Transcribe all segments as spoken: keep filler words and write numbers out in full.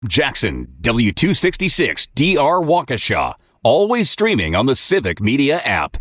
Jackson, W two sixty-six D R Waukesha. Always streaming on the Civic Media app.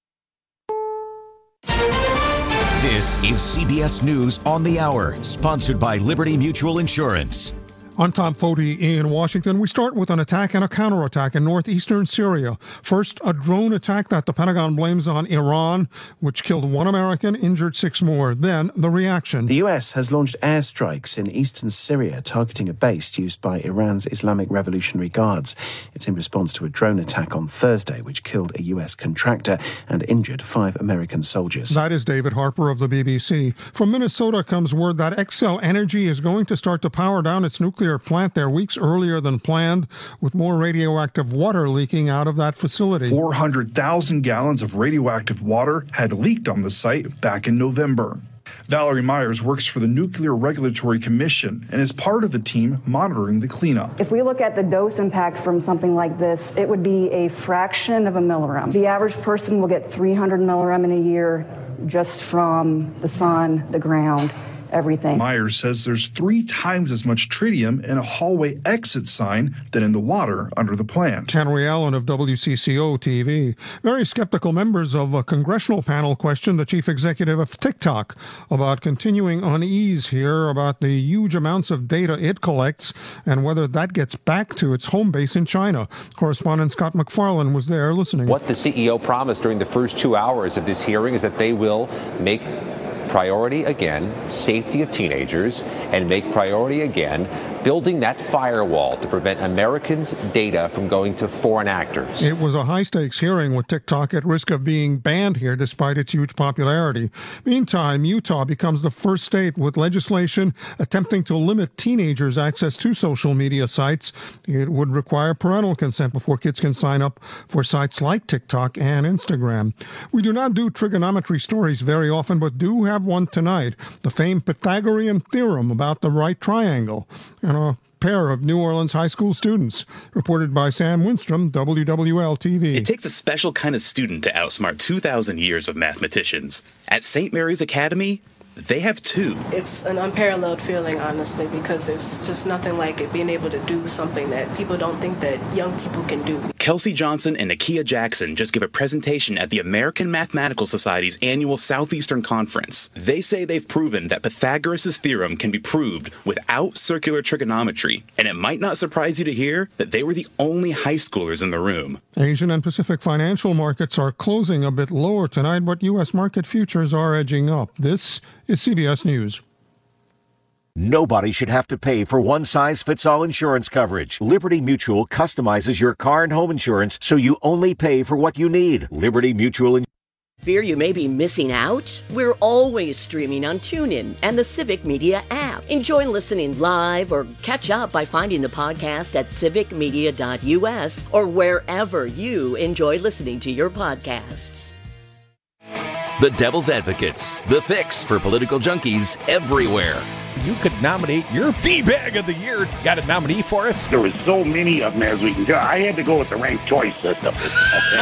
This is C B S News on the Hour, sponsored by Liberty Mutual Insurance. I'm Tom Foti in Washington. We start with an attack and a counterattack in northeastern Syria. First, a drone attack that the Pentagon blames on Iran, which killed one American, injured six more. Then, the reaction. The U S has launched airstrikes in eastern Syria, targeting a base used by Iran's Islamic Revolutionary Guards. It's in response to a drone attack on Thursday, which killed a U S contractor and injured five American soldiers. That is David Harper of the B B C. From Minnesota comes word that Xcel Energy is going to start to power down its nuclear plant there weeks earlier than planned, with more radioactive water leaking out of that facility. four hundred thousand gallons of radioactive water had leaked on the site back in November. Valerie Myers works for the Nuclear Regulatory Commission and is part of the team monitoring the cleanup. If we look at the dose impact from something like this, it would be a fraction of a millirem. The average person will get three hundred millirem in a year just from the sun, the ground, everything. Myers says there's three times as much tritium in a hallway exit sign than in the water under the plant. Henry Allen of W C C O T V. Very skeptical members of a congressional panel questioned the chief executive of TikTok about continuing unease here about the huge amounts of data it collects and whether that gets back to its home base in China. Correspondent Scott McFarlane was there listening. What the C E O promised during the first two hours of this hearing is that they will make priority again safety of teenagers and make priority again building that firewall to prevent Americans' data from going to foreign actors. It was a high-stakes hearing with TikTok at risk of being banned here despite its huge popularity. Meantime, Utah becomes the first state with legislation attempting to limit teenagers' access to social media sites. It would require parental consent before kids can sign up for sites like TikTok and Instagram. We do not do trigonometry stories very often, but do have one tonight, the famed Pythagorean theorem about the right triangle, and a pair of New Orleans high school students. Reported by Sam Winstrom, W W L T V. It takes a special kind of student to outsmart two thousand years of mathematicians. At Saint Mary's Academy, they have two. It's an unparalleled feeling, honestly, because there's just nothing like it, being able to do something that people don't think that young people can do. Kelsey Johnson and Nakia Jackson just gave a presentation at the American Mathematical Society's annual Southeastern Conference. They say they've proven that Pythagoras' theorem can be proved without circular trigonometry, and it might not surprise you to hear that they were the only high schoolers in the room. Asian and Pacific financial markets are closing a bit lower tonight, but U S market futures are edging up. This is C B S News. Nobody should have to pay for one-size-fits-all insurance coverage. Liberty Mutual customizes your car and home insurance so you only pay for what you need. Liberty Mutual Insurance. Fear you may be missing out? We're always streaming on TuneIn and the Civic Media app. Enjoy listening live or catch up by finding the podcast at civic media dot u s or wherever you enjoy listening to your podcasts. The Devil's Advocates, the fix for political junkies everywhere. You could nominate your D-Bag of the Year. Got a nominee for us? There was so many of them as we can go. I had to go with the ranked choice system. Okay?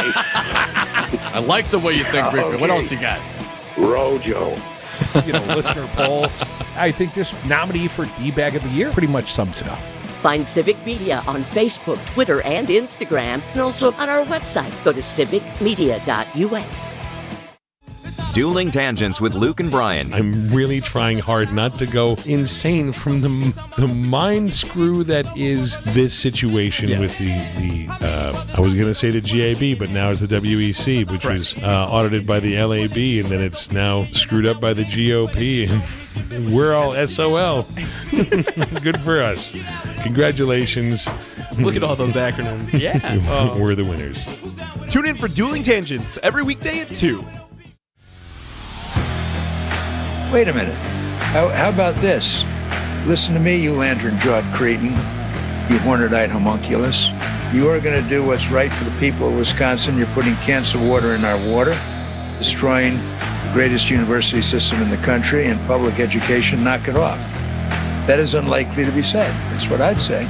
I like the way you think, Rick. Okay. What else you got? Rojo. You know, listener poll. I think this nominee for D-Bag of the Year pretty much sums it up. Find Civic Media on Facebook, Twitter, and Instagram, and also on our website. Go to civic media dot u s. Dueling Tangents with Luke and Brian. I'm really trying hard not to go insane from the the mind screw that is this situation yes. with the, the uh, I was going to say the G A B, but now it's the W E C, which right. was uh, audited by the L A B, and then it's now screwed up by the G O P, and we're all S O L. Good for us. Congratulations. Look at all those acronyms. Yeah. uh, we're the winners. Tune in for Dueling Tangents every weekday at two. Wait a minute. How, how about this? Listen to me, you lantern-jawed cretin, you hornet-eyed homunculus. You are going to do what's right for the people of Wisconsin. You're putting cancer water in our water, destroying the greatest university system in the country, and public education. Knock it off. That is unlikely to be said. That's what I'd say.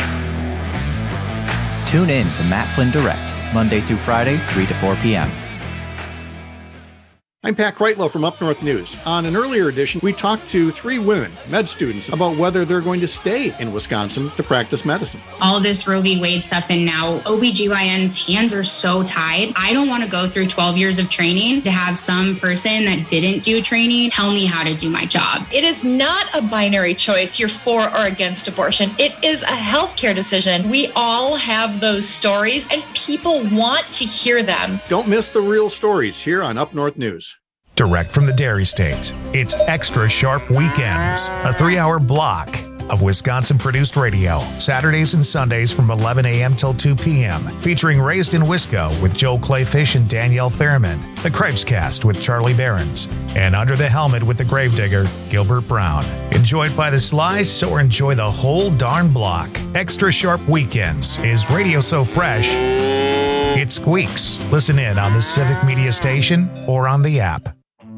Tune in to Matt Flynn Direct, Monday through Friday, three to four p.m. I'm Pat Kreitlow from Up North News. On an earlier edition, we talked to three women, med students, about whether they're going to stay in Wisconsin to practice medicine. All this Roe v. Wade stuff, and now O B G Y N's hands are so tied. I don't want to go through twelve years of training to have some person that didn't do training tell me how to do my job. It is not a binary choice, you're for or against abortion. It is a healthcare decision. We all have those stories, and people want to hear them. Don't miss the real stories here on Up North News. Direct from the Dairy State, it's Extra Sharp Weekends, a three-hour block of Wisconsin-produced radio, Saturdays and Sundays from eleven a.m. till two p.m., featuring Raised in Wisco with Joel Clayfish and Danielle Fairman, The Cripes Cast with Charlie Behrens, and Under the Helmet with the Gravedigger, Gilbert Brown. Enjoyed by the slice or enjoy the whole darn block. Extra Sharp Weekends is radio so fresh, it squeaks. Listen in on the Civic Media Station or on the app.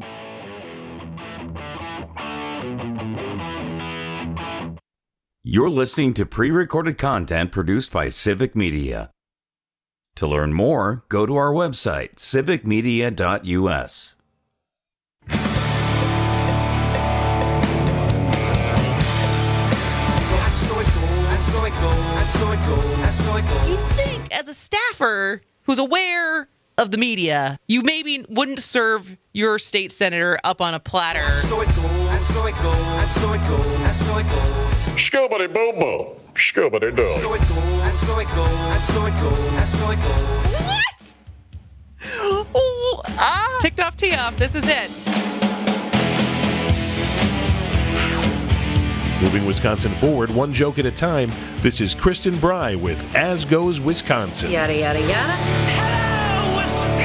You're listening to pre-recorded content produced by Civic Media. To learn more, go to our website, civic media dot u s. You'd think, as a staffer who's aware of the media, you maybe wouldn't serve your state senator up on a platter. Scobity boom boom, scobity doo. What? Oh, ah. Ticked off, tee off. This is it. Moving Wisconsin forward, one joke at a time. This is Kristen Bry with As Goes Wisconsin. Yada, yada, yada. Hello,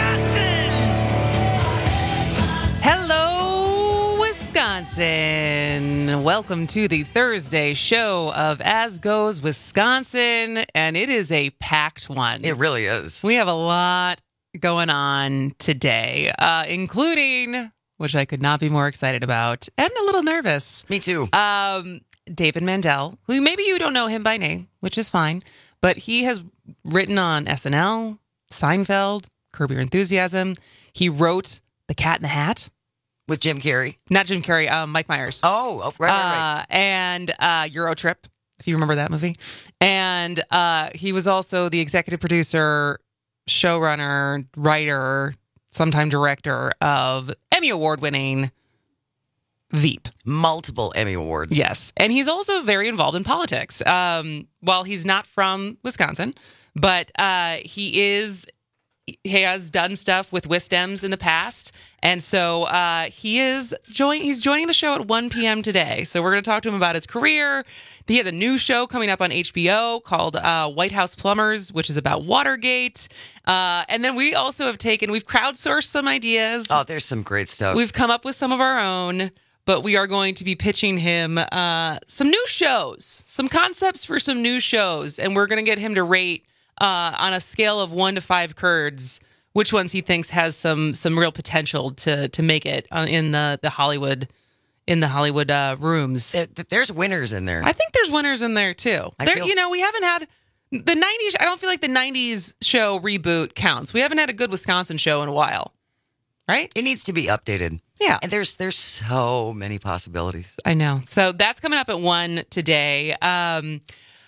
Wisconsin! Hello, Wisconsin! Welcome to the Thursday show of As Goes Wisconsin, and it is a packed one. It really is. We have a lot going on today, uh, including, which I could not be more excited about, and a little nervous. Me too. Um, David Mandel, who maybe you don't know him by name, which is fine, but he has written on S N L, Seinfeld, Curb Your Enthusiasm. He wrote The Cat in the Hat. With Jim Carrey? Not Jim Carrey, um, Mike Myers. Oh, oh right, right, right. Uh, and uh, Euro Trip, if you remember that movie. And uh, he was also the executive producer, showrunner, writer, sometime director of Emmy Award-winning Veep. Multiple Emmy Awards. Yes. And he's also very involved in politics. Um, while he's not from Wisconsin, but uh, he is, he has done stuff with Wisdems in the past. And so uh, he is join, he's joining the show at one p.m. today. So we're going to talk to him about his career. He has a new show coming up on H B O called uh, White House Plumbers, which is about Watergate. Uh, and then we also have taken, we've crowdsourced some ideas. Oh, there's some great stuff. We've come up with some of our own. But we are going to be pitching him uh, some new shows, some concepts for some new shows. And we're going to get him to rate uh, on a scale of one to five curds which ones he thinks has some some real potential to to make it uh, in the, the Hollywood in the Hollywood uh, rooms. There, there's winners in there. I think there's winners in there, too. I There, feel- you know, we haven't had... The nineties, I don't feel like the nineties show reboot counts. We haven't had a good Wisconsin show in a while. Right? It needs to be updated. Yeah. And there's there's so many possibilities. I know. So that's coming up at one today. Um,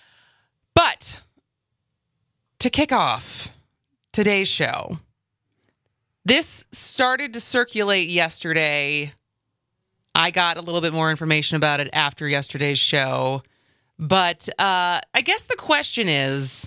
but to kick off today's show, this started to circulate yesterday. I got a little bit more information about it after yesterday's show. But uh, I guess the question is,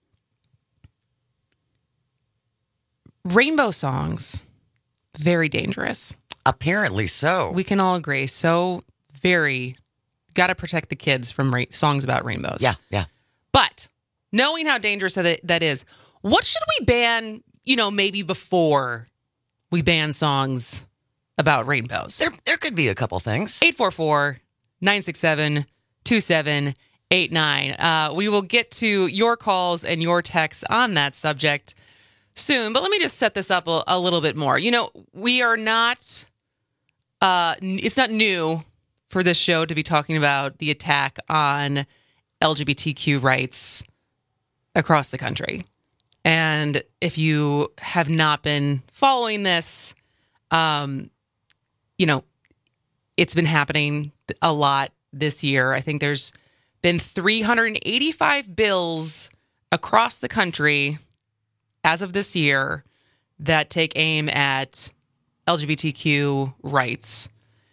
rainbow songs, very dangerous. Apparently so. We can all agree. So very, got to protect the kids from ra- songs about rainbows. Yeah, yeah. But knowing how dangerous that that is, what should we ban, you know, maybe before we ban songs about rainbows? There, there could be a couple things. eight four four, nine six seven, two seven eight nine. Uh, we will get to your calls and your texts on that subject soon, but let me just set this up a, a little bit more. You know, we are not, uh, n- it's not new for this show to be talking about the attack on L G B T Q rights across the country. And if you have not been following this, Um, you know, it's been happening a lot this year. I think there's been three hundred eighty-five bills across the country as of this year that take aim at L G B T Q rights.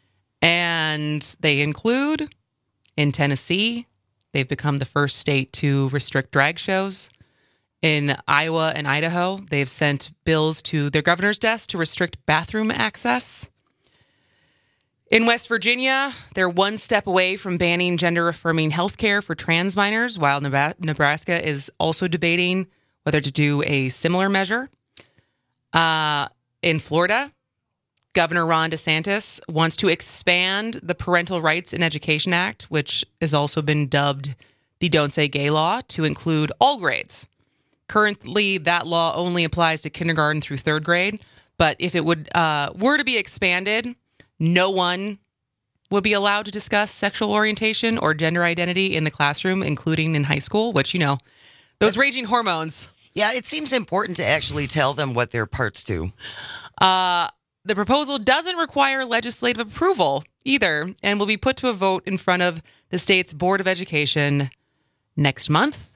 And they include, in Tennessee, they've become the first state to restrict drag shows. In Iowa and Idaho, they've sent bills to their governor's desk to restrict bathroom access. In West Virginia, they're one step away from banning gender-affirming health care for trans minors, while Nebraska is also debating whether to do a similar measure. Uh, in Florida, Governor Ron DeSantis wants to expand the Parental Rights in Education Act, which has also been dubbed the Don't Say Gay law, to include all grades. Currently, that law only applies to kindergarten through third grade, but if it would uh, were to be expanded, no one would be allowed to discuss sexual orientation or gender identity in the classroom, including in high school, which, you know, those That's, raging hormones. Yeah, it seems important to actually tell them what their parts do. Uh, the proposal doesn't require legislative approval either, and will be put to a vote in front of the state's Board of Education next month.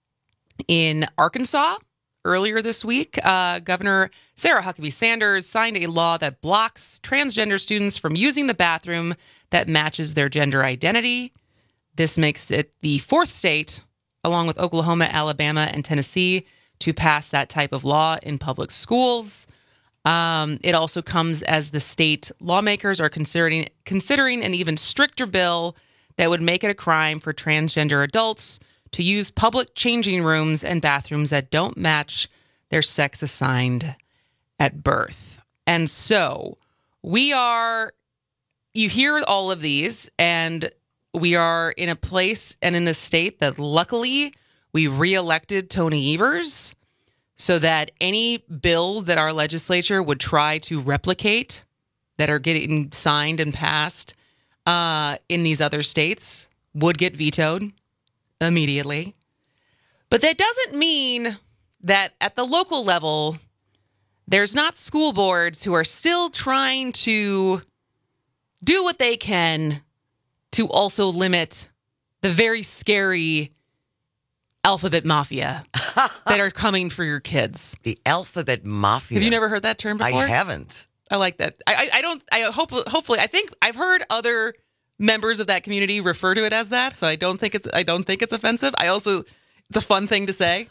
In Arkansas, earlier this week, uh, Governor Sarah Huckabee Sanders signed a law that blocks transgender students from using the bathroom that matches their gender identity. This makes it the fourth state, along with Oklahoma, Alabama, and Tennessee, to pass that type of law in public schools. Um, it also comes as the state lawmakers are considering considering an even stricter bill that would make it a crime for transgender adults to use public changing rooms and bathrooms that don't match their sex assigned at birth. And so we are, you hear all of these, and we are in a place and in the state that luckily we reelected Tony Evers, so that any bill that our legislature would try to replicate that are getting signed and passed uh, in these other states would get vetoed immediately. But that doesn't mean that at the local level, there's not school boards who are still trying to do what they can to also limit the very scary alphabet mafia that are coming for your kids. The alphabet mafia. Have you never heard that term before? I haven't. I like that. I, I, I don't, I hope, hopefully, I think I've heard other members of that community refer to it as that. So I don't think it's, I don't think it's offensive. I also, it's a fun thing to say.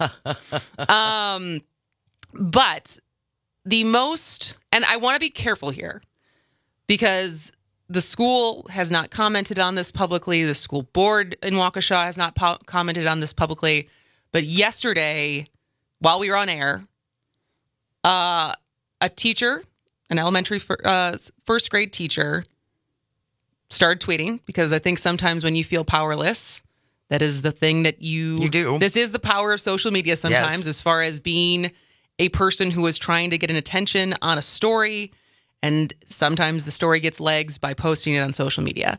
um, but the most, and I want to be careful here because the school has not commented on this publicly. The school board in Waukesha has not po- commented on this publicly. But yesterday, while we were on air, uh, a teacher, an elementary fir- uh, first grade teacher, started tweeting, because I think sometimes when you feel powerless, that is the thing that you, you do. This is the power of social media sometimes, yes. as far as being a person who is trying to get an attention on a story. And sometimes the story gets legs by posting it on social media.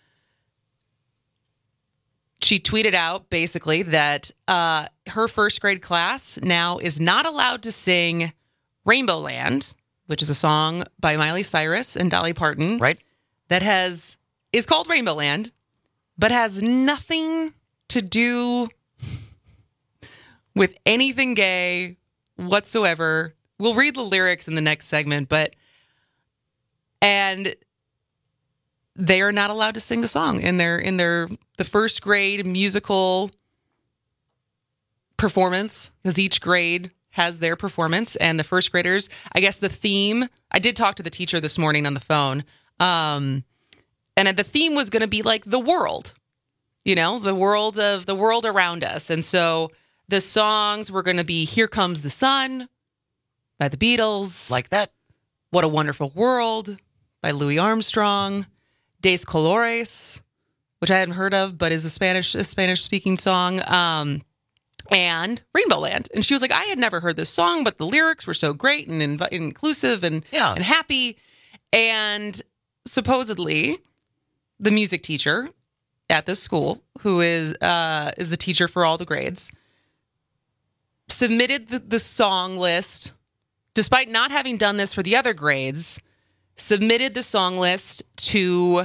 She tweeted out basically that uh, her first grade class now is not allowed to sing Rainbow Land, which is a song by Miley Cyrus and Dolly Parton. Right. That has is called Rainbow Land, but has nothing to do with anything gay whatsoever. We'll read the lyrics in the next segment, but and they are not allowed to sing the song in their in their the first grade musical performance, because each grade has their performance, and the first graders, I guess the theme, I did talk to the teacher this morning on the phone, um, and the theme was going to be like the world, you know, the world of the world around us. And so the songs were going to be Here Comes the Sun by the Beatles. Like that. What a Wonderful World by Louis Armstrong. Des Colores, which I hadn't heard of, but is a Spanish a Spanish speaking song. Um, and Rainbow Land. And she was like, I had never heard this song, but the lyrics were so great and inv- inclusive and, yeah. and happy. And supposedly the music teacher at this school, who is uh, is the teacher for all the grades, submitted the, the song list, despite not having done this for the other grades, submitted the song list to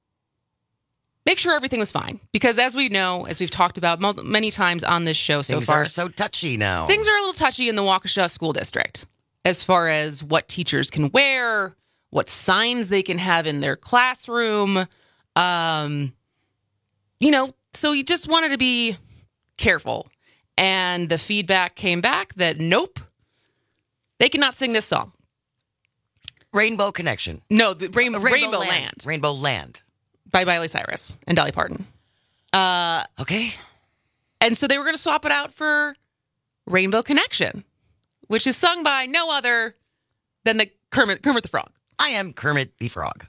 make sure everything was fine. Because as we know, as we've talked about many times on this show so Things far. are so touchy now. Things are a little touchy in the Waukesha School District as far as what teachers can wear, what signs they can have in their classroom. Um, you know, so you just wanted to be careful. And the feedback came back that nope, they cannot sing this song. Rainbow Connection. No, the Rainbow, Rainbow, Rainbow Land. Land. Rainbow Land. By Miley Cyrus and Dolly Parton. Uh, okay. And so they were going to swap it out for Rainbow Connection, which is sung by no other than the Kermit, Kermit the Frog. I am Kermit the Frog.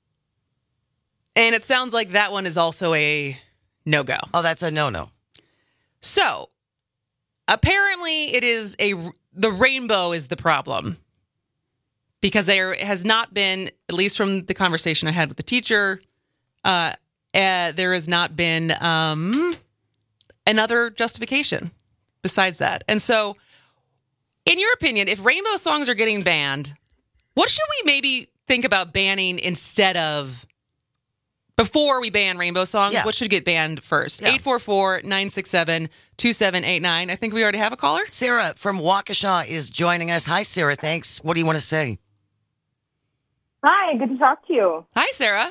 And it sounds like that one is also a no-go. Oh, that's a no-no. So, apparently it is a, the rainbow is the problem. Because there has not been, at least from the conversation I had with the teacher, uh, uh, there has not been um, another justification besides that. And so, in your opinion, if rainbow songs are getting banned, what should we maybe think about banning instead of, before we ban rainbow songs, Yeah. what should get banned first? Yeah. eight four four, nine six seven, two seven eight nine. I think we already have a caller. Sarah from Waukesha is joining us. Hi, Sarah. Thanks. What do you want to say? Hi, good to talk to you. Hi, Sarah.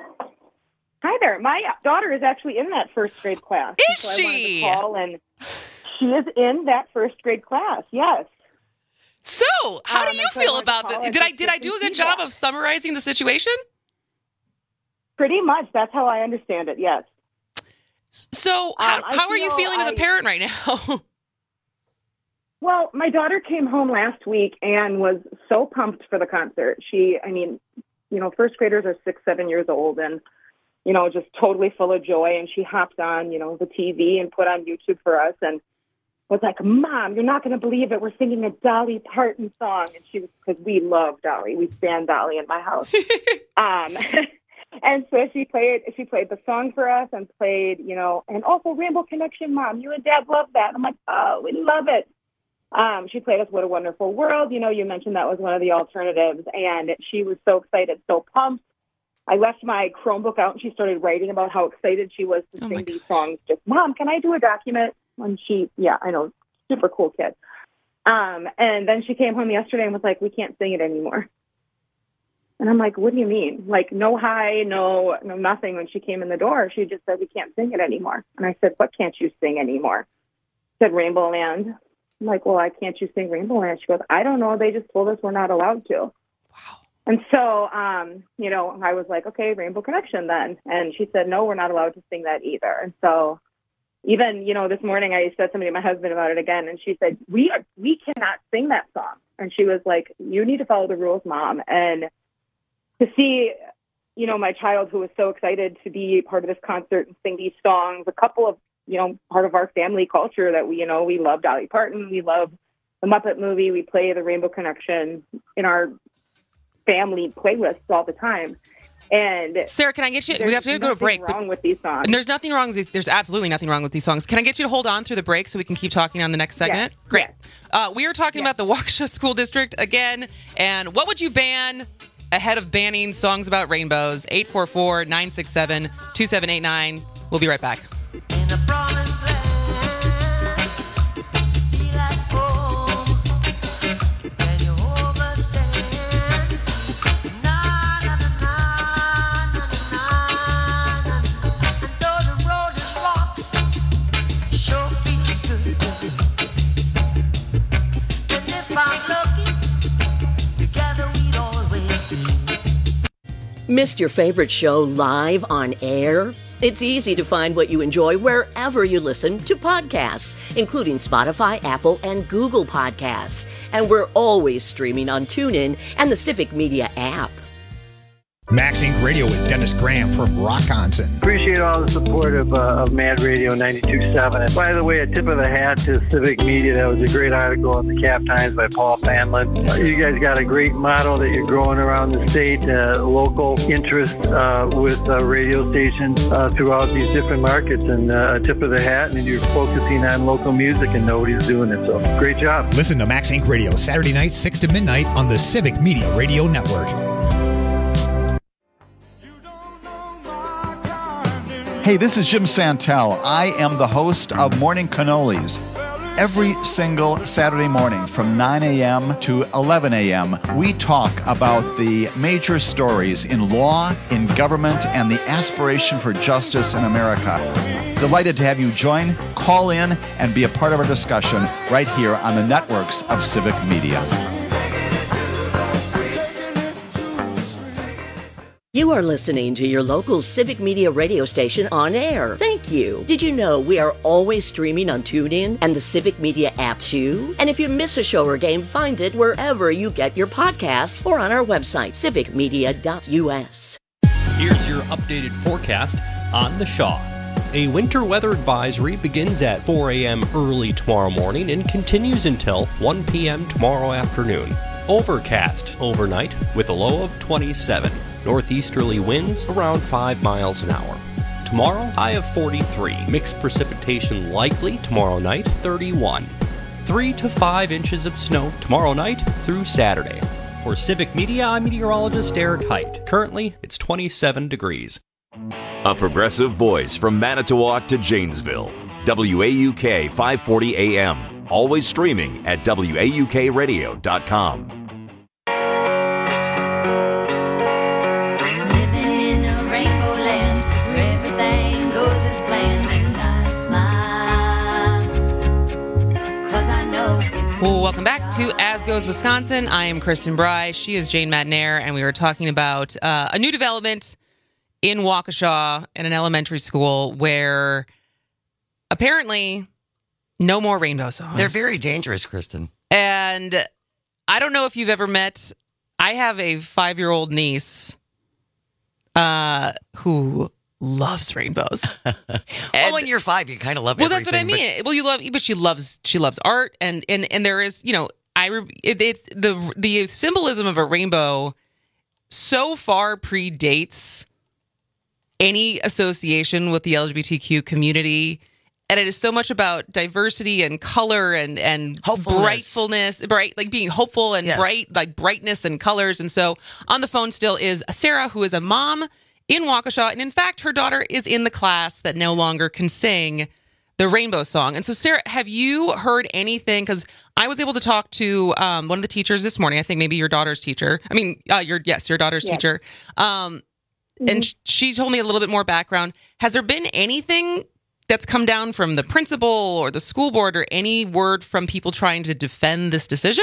Hi there. My daughter is actually in that first grade class. Is so she? I wanted to call, and she is in that first grade class. Yes. So, how Um, do you and so I feel wanted to about call the, and did I just did get I do some a good feedback. job of summarizing the situation? Pretty much. That's how I understand it. Yes. So, how, Um, I how are you feel feeling as a I- parent right now? Well, my daughter came home last week and was so pumped for the concert. She, I mean, you know, first graders are six, seven years old and, you know, just totally full of joy. And she hopped on, you know, the T V and put on YouTube for us and was like, Mom, you're not going to believe it. We're singing a Dolly Parton song. And she was, because we love Dolly. We stand Dolly in my house. um, and so she played, she played the song for us and played, you know, and also Rainbow Connection, Mom, you and Dad love that. And I'm like, oh, we love it. Um, she played us What a Wonderful World. You know, you mentioned that was one of the alternatives. And she was so excited, so pumped. I left my Chromebook out and she started writing about how excited she was to Oh sing these songs. Just, Mom, can I do a document? And she, yeah, I know, super cool kid. Um, and then she came home yesterday and was like, we can't sing it anymore. And I'm like, what do you mean? Like, no hi, no, no nothing. When she came in the door, she just said, we can't sing it anymore. And I said, what can't you sing anymore? She said, Rainbow Land. I'm like, well, why can't you sing Rainbow Land? She goes, I don't know. They just told us we're not allowed to. Wow. And so, um, you know, I was like, okay, Rainbow Connection then. And she said, no, we're not allowed to sing that either. And so even, you know, this morning I said something to my husband about it again. And she said, we are, we cannot sing that song. And she was like, you need to follow the rules, Mom. And to see, you know, my child who was so excited to be part of this concert and sing these songs, a couple of, you know, part of our family culture that we, you know, we love Dolly Parton. We love the Muppet movie. We play the Rainbow Connection in our family playlists all the time. And Sarah, can I get you? We have to go to a break. Wrong with these songs. And there's nothing wrong. With, there's absolutely nothing wrong with these songs. Can I get you to hold on through the break so we can keep talking on the next segment? Yes. Great. Uh, we are talking about the Waukesha School District again. And what would you ban ahead of banning songs about rainbows? eight four four, nine six seven, two seven eight nine. We'll be right back. Missed your favorite show live on air? It's easy to find what you enjoy wherever you listen to podcasts, including Spotify, Apple, and Google Podcasts. And we're always streaming on TuneIn and the Civic Media app. Max Inc Radio with Dennis Graham from Rockonson. Appreciate all the support of, uh, of Mad Radio ninety-two point seven. And by the way, a tip of the hat to Civic Media. That was a great article in the Cap Times by Paul Fanlin. Uh, you guys got a great model that you're growing around the state, uh, local interest uh, with uh, radio stations uh, throughout these different markets. And uh, a tip of the hat, and you're focusing on local music and nobody's doing it. So great job. Listen to Max Inc Radio Saturday nights, six to midnight on the Civic Media Radio Network. Hey, this is Jim Santel. I am the host of Morning Cannolis. Every single Saturday morning from nine a.m. to eleven a.m., we talk about the major stories in law, in government, and the aspiration for justice in America. Delighted to have you join, call in, and be a part of our discussion right here on the networks of Civic Media. You are listening to your local Civic Media radio station on air. Thank you. Did you know we are always streaming on TuneIn and the Civic Media app too? And if you miss a show or game, find it wherever you get your podcasts or on our website, civic media dot u s. Here's your updated forecast on the Shaw. A winter weather advisory begins at four a.m. early tomorrow morning and continues until one p.m. tomorrow afternoon. Overcast overnight with a low of twenty-seven. Northeasterly winds around five miles an hour. Tomorrow, high of forty-three. Mixed precipitation likely tomorrow night, thirty-one. Three to five inches of snow tomorrow night through Saturday. For Civic Media, I'm meteorologist Eric Height. Currently, it's twenty-seven degrees. A progressive voice from Manitowoc to Janesville. W A U K five forty A M. Always streaming at W A U K radio dot com. Well, welcome back to As Goes Wisconsin. I am Kristen Bry. She is Jane Matnair, and we were talking about uh, a new development in Waukesha in an elementary school where apparently no more rainbow songs. They're very dangerous, Kristen. And I don't know if you've ever met, I have a five-year-old niece uh, who loves rainbows. And, well, when you're five, you kind of love well, everything. Well, that's what I mean. But, well, you love, but she loves she loves art, and and and there is, you know, I it, it the the symbolism of a rainbow so far predates any association with the L G B T Q community, and it is so much about diversity and color and and brightfulness, bright like being hopeful and yes. bright, like brightness and colors. And so on the phone still is Sarah, who is a mom in Waukesha, and in fact, her daughter is in the class that no longer can sing the rainbow song. And so, Sarah, have you heard anything? Because I was able to talk to um, one of the teachers this morning. I think maybe your daughter's teacher. I mean, uh, your yes, your daughter's yes. teacher. Um, mm-hmm. And sh- she told me a little bit more background. Has there been anything that's come down from the principal or the school board, or any word from people trying to defend this decision?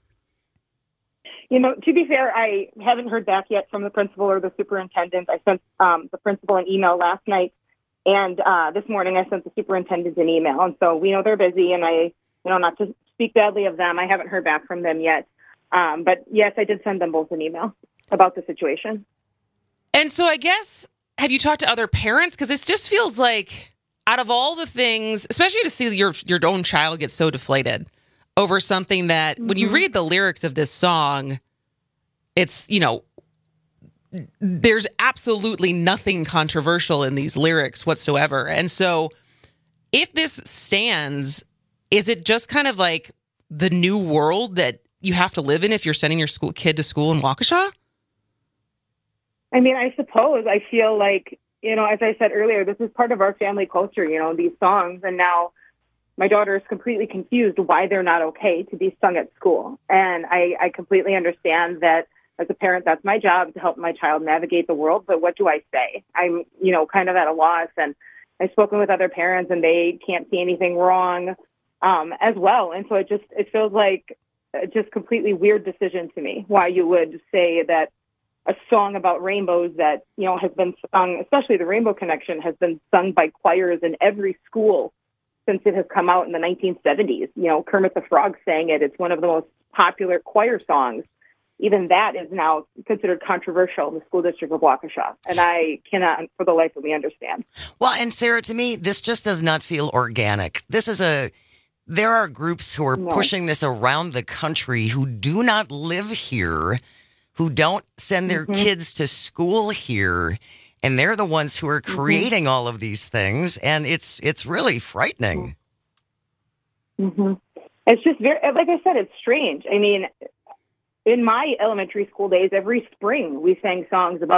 You know, to be fair, I haven't heard back yet from the principal or the superintendent. I sent um, the principal an email last night, and uh, this morning I sent the superintendent an email. And so we know they're busy, and I, you know, not to speak badly of them, I haven't heard back from them yet. Um, but yes, I did send them both an email about the situation. And so I guess, have you talked to other parents? Because this just feels like, out of all the things, especially to see your your own child get so deflated over something that, mm-hmm. when you read the lyrics of this song, it's, you know, there's absolutely nothing controversial in these lyrics whatsoever. And so if this stands, is it just kind of like the new world that you have to live in if you're sending your school kid to school in Waukesha? I mean, I suppose. I feel like, you know, as I said earlier, this is part of our family culture, you know, these songs. And now my daughter is completely confused why they're not okay to be sung at school. And I, I completely understand that as a parent, that's my job, to help my child navigate the world. But what do I say? I'm, you know, kind of at a loss. And I've spoken with other parents, and they can't see anything wrong um, as well. And so it just, it feels like a just completely weird decision to me, why you would say that a song about rainbows that, you know, has been sung, especially the Rainbow Connection, has been sung by choirs in every school since it has come out in the nineteen seventies. You know, Kermit the Frog sang it. It's one of the most popular choir songs. Even that is now considered controversial in the school district of Waukesha. And I cannot, for the life of me, understand. Well, and Sarah, to me, this just does not feel organic. This is a, there are groups who are no. pushing this around the country who do not live here, who don't send their mm-hmm. kids to school here. And they're the ones who are creating mm-hmm. all of these things. And it's it's really frightening. Mm-hmm. It's just very, like I said, it's strange. I mean, in my elementary school days, every spring we sang songs about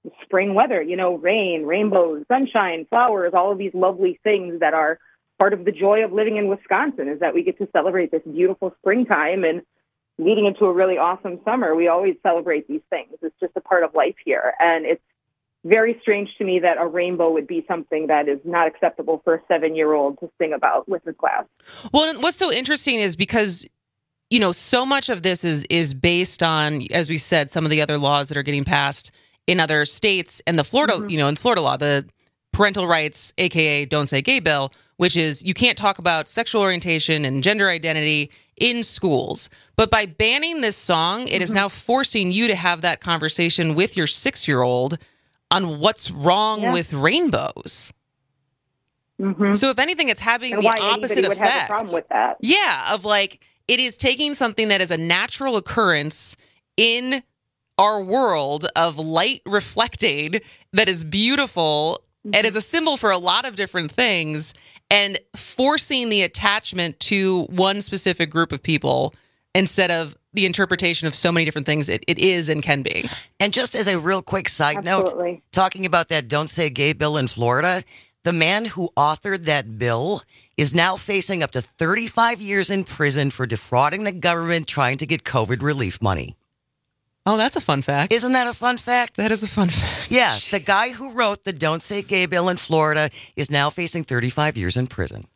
spring weather, you know, rain, rainbows, sunshine, flowers, all of these lovely things that are part of the joy of living in Wisconsin, is that we get to celebrate this beautiful springtime, and leading into a really awesome summer. We always celebrate these things. It's just a part of life here. And it's very strange to me that a rainbow would be something that is not acceptable for a seven-year-old to sing about with her class. Well, and what's so interesting is because, you know, so much of this is is based on, as we said, some of the other laws that are getting passed in other states, and the Florida, mm-hmm. you know, in Florida law, the parental rights, A K A Don't Say Gay bill, which is you can't talk about sexual orientation and gender identity in schools. But by banning this song, it mm-hmm. is now forcing you to have that conversation with your six-year-old on what's wrong yeah. with rainbows. Mm-hmm. So if anything, it's having and the why opposite would effect. Have a problem with that. Yeah, of like, it is taking something that is a natural occurrence in our world of light reflecting that is beautiful mm-hmm. and is a symbol for a lot of different things, and forcing the attachment to one specific group of people instead of the interpretation of so many different things it, it is and can be. And just as a real quick side Absolutely. note, talking about that Don't Say Gay bill in Florida, the man who authored that bill is now facing up to thirty-five years in prison for defrauding the government trying to get COVID relief money. Oh, that's a fun fact. Isn't that a fun fact? That is a fun fact. Yeah, the guy who wrote the Don't Say Gay bill in Florida is now facing thirty-five years in prison.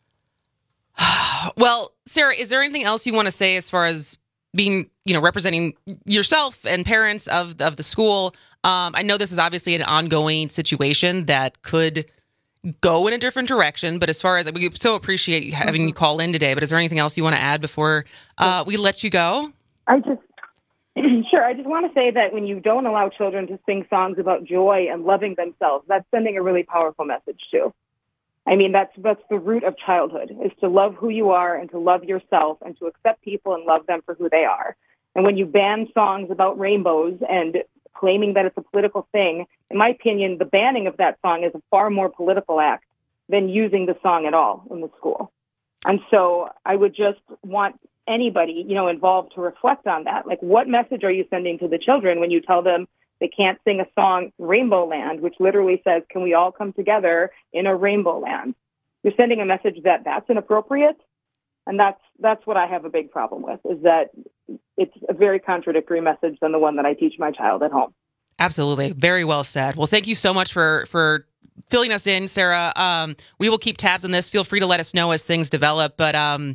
Well, Sarah, is there anything else you want to say as far as being, you know, representing yourself and parents of of the school? Um, I know this is obviously an ongoing situation that could go in a different direction, but as far as we so appreciate having you call in today, but is there anything else you want to add before uh, we let you go? I just, sure. I just want to say that when you don't allow children to sing songs about joy and loving themselves, that's sending a really powerful message too. I mean, that's that's the root of childhood, is to love who you are and to love yourself and to accept people and love them for who they are. And when you ban songs about rainbows and claiming that it's a political thing, in my opinion, the banning of that song is a far more political act than using the song at all in the school. And so I would just want anybody, you know, involved to reflect on that. Like, what message are you sending to the children when you tell them they can't sing a song, Rainbow Land, which literally says, can we all come together in a rainbow land? You're sending a message that that's inappropriate. And that's that's what I have a big problem with, is that it's a very contradictory message than the one that I teach my child at home. Absolutely. Very well said. Well, thank you so much for, for filling us in, Sarah. Um, we will keep tabs on this. Feel free to let us know as things develop. But um,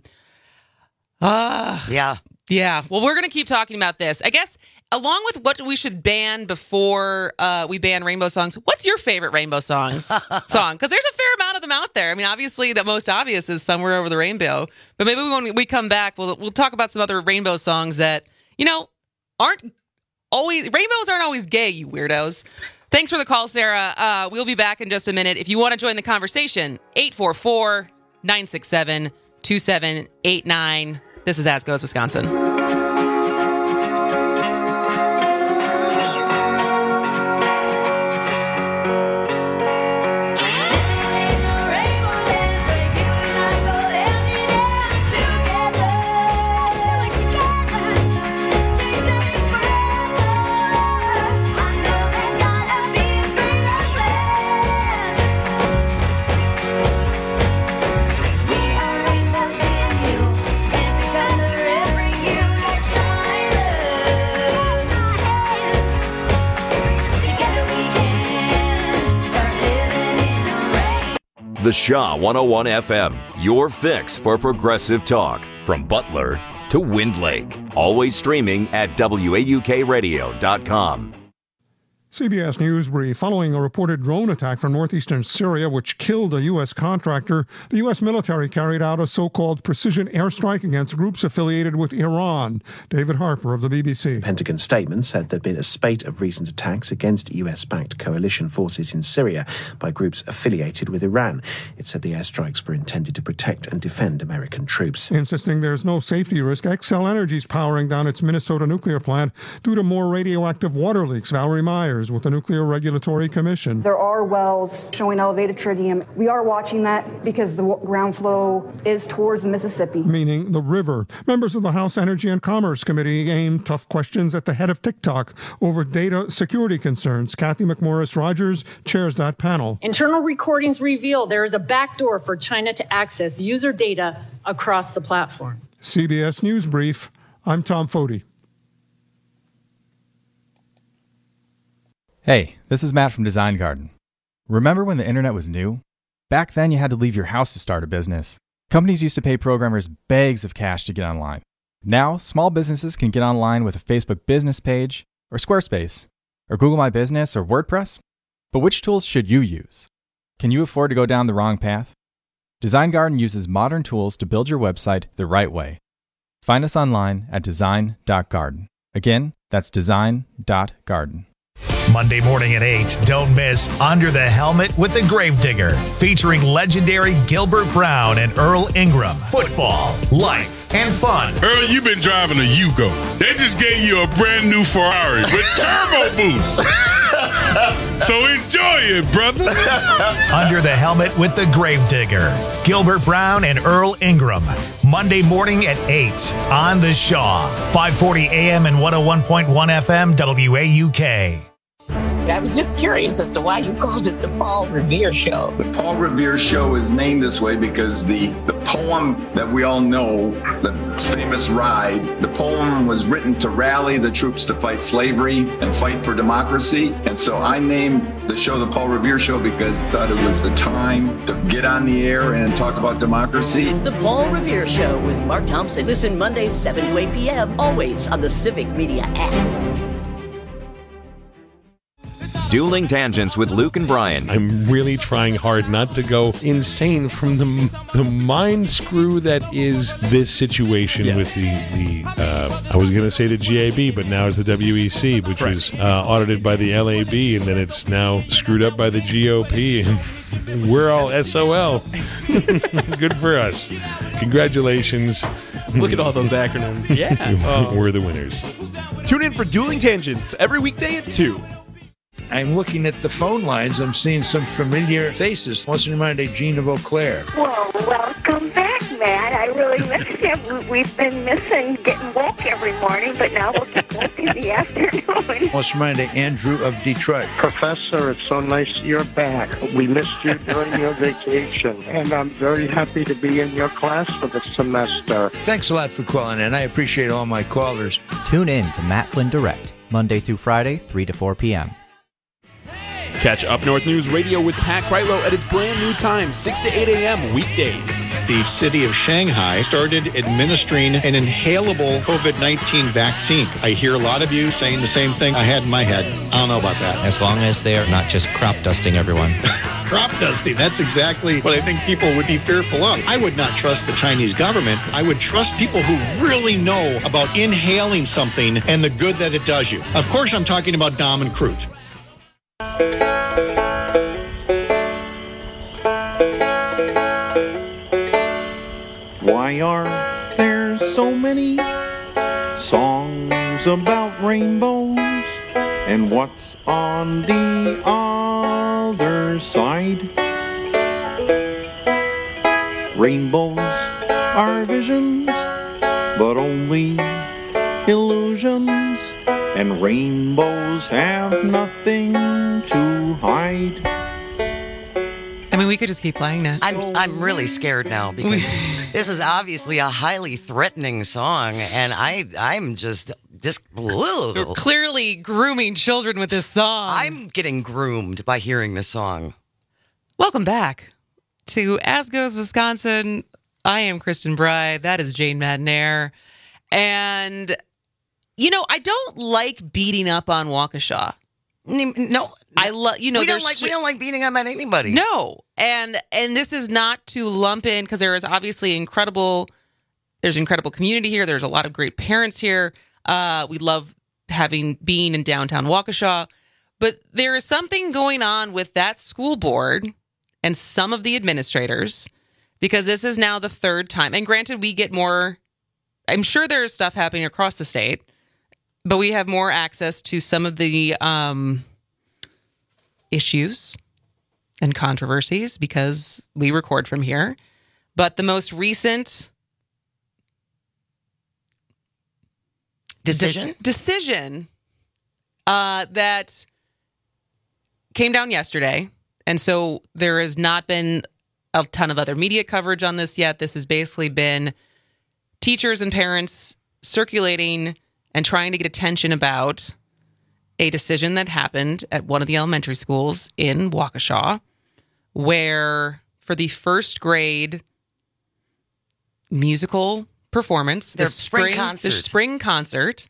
uh, yeah. Yeah. Well, we're going to keep talking about this. I guess along with what we should ban before uh, we ban rainbow songs, what's your favorite rainbow songs song? Because there's a fair amount of them out there. I mean, obviously, the most obvious is Somewhere Over the Rainbow. But maybe when we come back, we'll we'll talk about some other rainbow songs that, you know, aren't always, rainbows aren't always gay, you weirdos. Thanks for the call, Sarah. Uh, we'll be back in just a minute. If you want to join the conversation, eight four four, nine six seven, two seven eight nine. This is As Goes Wisconsin. The Shaw one oh one F M, your fix for progressive talk. From Butler to Wind Lake. Always streaming at W A U K radio dot com. C B S News brief. Following a reported drone attack from northeastern Syria, which killed a U S contractor, the U S military carried out a so-called precision airstrike against groups affiliated with Iran. David Harper of the B B C. The Pentagon statement said there'd been a spate of recent attacks against U S-backed coalition forces in Syria by groups affiliated with Iran. It said the airstrikes were intended to protect and defend American troops. Insisting there's no safety risk, Xcel Energy is powering down its Minnesota nuclear plant due to more radioactive water leaks. Valerie Myers partners with the Nuclear Regulatory Commission. There are wells showing elevated tritium. We are watching that because the ground flow is towards the Mississippi. Meaning the river. Members of the House Energy and Commerce Committee aimed tough questions at the head of TikTok over data security concerns. Kathy McMorris Rogers chairs that panel. Internal recordings reveal there is a backdoor for China to access user data across the platform. C B S News Brief, I'm Tom Foti. Hey, this is Matt from Design Garden. Remember when the internet was new? Back then you had to leave your house to start a business. Companies used to pay programmers bags of cash to get online. Now, small businesses can get online with a Facebook business page, or Squarespace, or Google My Business, or WordPress. But which tools should you use? Can you afford to go down the wrong path? Design Garden uses modern tools to build your website the right way. Find us online at design dot garden. Again, that's design dot garden. Monday morning at eight, don't miss Under the Helmet with the Gravedigger, featuring legendary Gilbert Brown and Earl Ingram. Football, life, and fun. Earl, you've been driving a Yugo. They just gave you a brand new Ferrari with turbo boost. So enjoy it, brother. Under the Helmet with the Gravedigger, Gilbert Brown and Earl Ingram. Monday morning at eight on The Shaw, five forty a.m. and one oh one point one F M W A U K. I was just curious as to why you called it the Paul Revere Show. The Paul Revere Show is named this way because the, the poem that we all know, the famous Ride, the poem was written to rally the troops to fight slavery and fight for democracy. And so I named the show the Paul Revere Show because I thought it was the time to get on the air and talk about democracy. The Paul Revere Show with Mark Thompson. Listen Mondays, seven to eight p.m., always on the Civic Media app. Dueling Tangents with Luke and Brian. I'm really trying hard not to go insane from the the mind screw that is this situation yes. with the, the uh, I was going to say the G A B, but now it's the W E C, which right. was uh, audited by the L A B, and then it's now screwed up by the G O P, and we're all S O L. Good for us. Congratulations. Look at all those acronyms. Yeah. um, we're the winners. Tune in for Dueling Tangents every weekday at two. I'm looking at the phone lines. I'm seeing some familiar faces. What's reminded Jean of Eau Claire? Well, welcome back, Matt. I really missed you. We've been missing getting woke every morning, but now we'll get woke in the afternoon. What's reminded Andrew of Detroit? Professor, it's so nice you're back. We missed you during your vacation, and I'm very happy to be in your class for the semester. Thanks a lot for calling in. I appreciate all my callers. Tune in to Matt Flynn Direct, Monday through Friday, three to four p.m. Catch Up North News Radio with Pat Kreitlow at its brand new time, six to eight a.m. weekdays. The city of Shanghai started administering an inhalable COVID nineteen vaccine. I hear a lot of you saying the same thing I had in my head. I don't know about that. As long as they're not just crop dusting everyone. Crop dusting, that's exactly what I think people would be fearful of. I would not trust the Chinese government. I would trust people who really know about inhaling something and the good that it does you. Of course, I'm talking about Dom and Crute. Why are there so many songs about rainbows? And what's on the other side? Rainbows are visions, but only illusions. And rainbows have nothing to hide. I mean, we could just keep playing it. I'm I'm really scared now because this is obviously a highly threatening song, and I I'm just just ugh. You're clearly grooming children with this song. I'm getting groomed by hearing this song. Welcome back to As Goes Wisconsin. I am Kristen Bride. That is Jane Madnair, and you know I don't like beating up on Waukesha. No, I love you know. We don't like we don't like beating up on anybody. No, and and this is not to lump in because there is obviously incredible. There's incredible community here. There's a lot of great parents here. Uh, we love having being in downtown Waukesha, but there is something going on with that school board and some of the administrators because this is now the third time. And granted, we get more. I'm sure there is stuff happening across the state. But we have more access to some of the um, issues and controversies because we record from here. But the most recent decision de- decision uh, that came down yesterday, and so there has not been a ton of other media coverage on this yet. This has basically been teachers and parents circulating and trying to get attention about a decision that happened at one of the elementary schools in Waukesha, where for the first grade musical performance, Their the spring spring concert. the spring concert,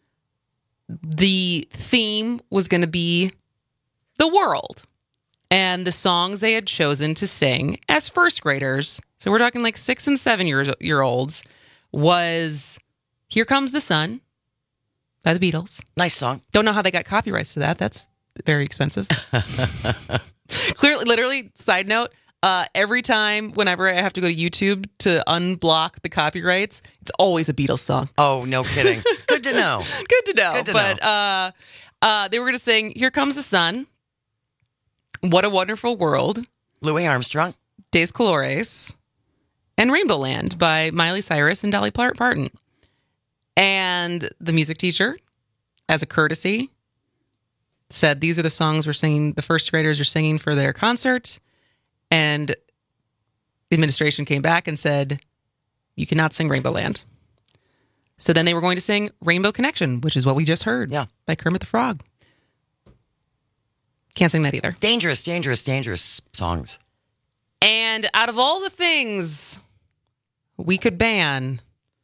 the theme was going to be the world. And the songs they had chosen to sing as first graders, so we're talking like six and seven years year olds, was Here Comes the Sun by the Beatles. Nice song. Don't know how they got copyrights to that. That's very expensive. Clearly, literally, side note, uh, every time, whenever I have to go to YouTube to unblock the copyrights, it's always a Beatles song. Oh, no kidding. Good to know. Good to know. Good to but know. Uh, uh, they were going to sing Here Comes the Sun, What a Wonderful World, Louis Armstrong, Days Colores, and Rainbow Land by Miley Cyrus and Dolly Parton. And the music teacher, as a courtesy, said these are the songs we're singing, the first graders are singing for their concert. And the administration came back and said, you cannot sing Rainbow Land. So then they were going to sing Rainbow Connection, which is what we just heard yeah. by Kermit the Frog. Can't sing that either. Dangerous, dangerous, dangerous songs. And out of all the things we could ban,